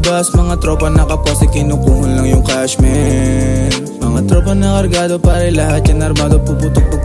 labas, mga tropa nakaposte, kinukuhan lang yung cash man. Mga tropa na kargado, pare lahat yan armado, puputok pag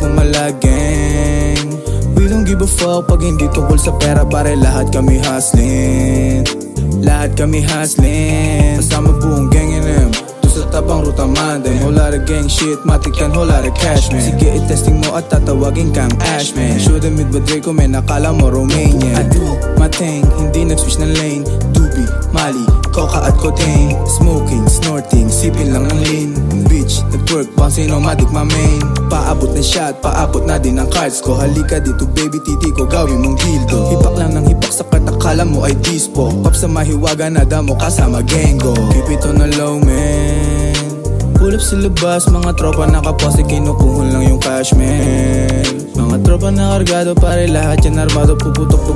pumalageng. We don't give a fuck pag hindi tungkol sa pera, pare lahat kami hustling. Lahat kami hustling, kasama buong gang NM. Sa tabang ruta man, then whole lot of gang shit, matik yan whole lot of cash man. Sige i-testing mo at tatawagin kang Ash man. Shoot them with Badreco man, nakala mo Romanian. I do my thing, hindi nag-switch na lane. Doobie, Mali, Coca at Cocaine. Smoking, snorting, sipin lang ng lean. Bitch, nag-twerk, bouncing nomatic my main. Paabot na shot, paabot na din ang cards ko. Halika dito baby, titi ko gawin mong dildo. Hipak lang ng hipak sa katakala mo ay dispo. Pop sa mahiwaga na damo kasama gengo. Keep it on the low man. Pull up sa labas, mga tropa nakaposte, kinukuhan lang yung cash man. Mga tropa na kargado, pare lahat yan armado, puputok pag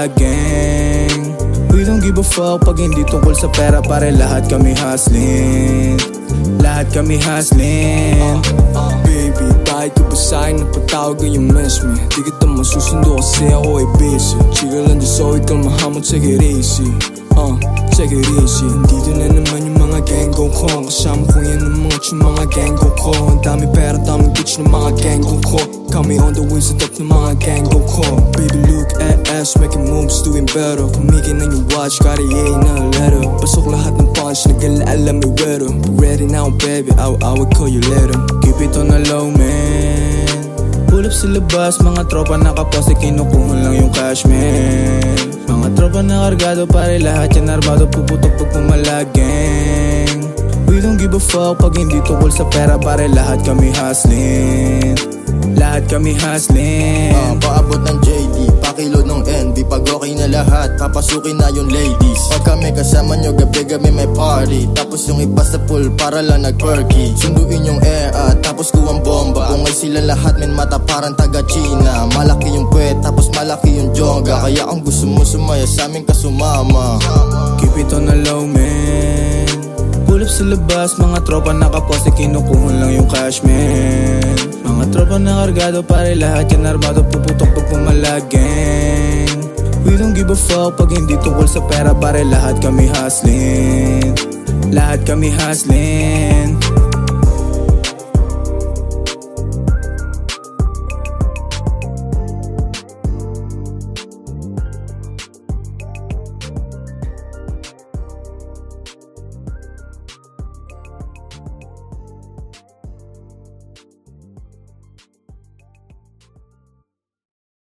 pumalageng. We don't give a fuck pag hindi tungkol sa pera, pare lahat kami hustling. Lahat kami hustling. Baby, bakit ka ba sa'kin napatawag yung mess me? Di kita masusundo kasi ako ay busy. Chika lang dyan so ikaw mahamon, take it easy. Take it easy. Dito na naman yung mga ganggo ko. Kasama ko yan ang mga ganggo ko. Ang dami pera, daming bitch ng mga ganggo ko. Kami on the way sa top ng mga ganggo ko. Baby look at us, making moves, doing better. Kumigin na yung watch, Cartier na letter. Pasok lahat ng punch, nag-alala may weather. Ready now baby, I will call you later. Keep it on the low man. Pull up sa labas, mga tropa nakaposte, kinukuhan lang yung cash man. Mga tropa na kargado, pare lahat yan armado, puputok pag pumalageng. We don't give a fuck pag hindi tungkol sa pera, pare lahat kami hustling. Lahat kami hustling. Paabot ng JD, pakilo ng NB. Pag okay na lahat, papasukin na yung ladies. Pag kami kasama nyo, gabi-gabi may party. Tapos yung iba sa pool, para lang nag-perky. Sunduin yung tapos kuwang bomba. Kung ay sila lahat, men mata parang taga-China. Malaki yung puwet, tapos malaki yung jongga. Kaya kung gusto mo sumaya sa amin ka sumama. Keep it on the low man. Pull up sa labas, mga tropa nakaposte, kinukuhan lang yung cash man. Mga tropa na kargado, pare lahat yan armado, puputok pag pumalageng. We don't give a fuck pag hindi tungkol sa pera, pare lahat kami hustling. Lahat kami hustling.